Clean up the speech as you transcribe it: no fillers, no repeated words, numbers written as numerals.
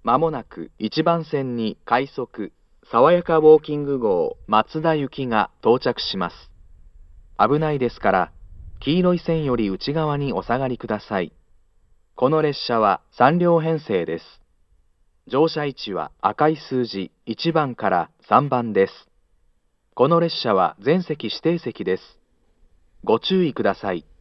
まもなく1番線に快速、爽やかウォーキング号松田行きが到着します。危ないですから、黄色い線より内側にお下がりください。この列車は3両編成です。乗車位置は赤い数字1番から3番です。この列車は全席指定席です。ご注意ください。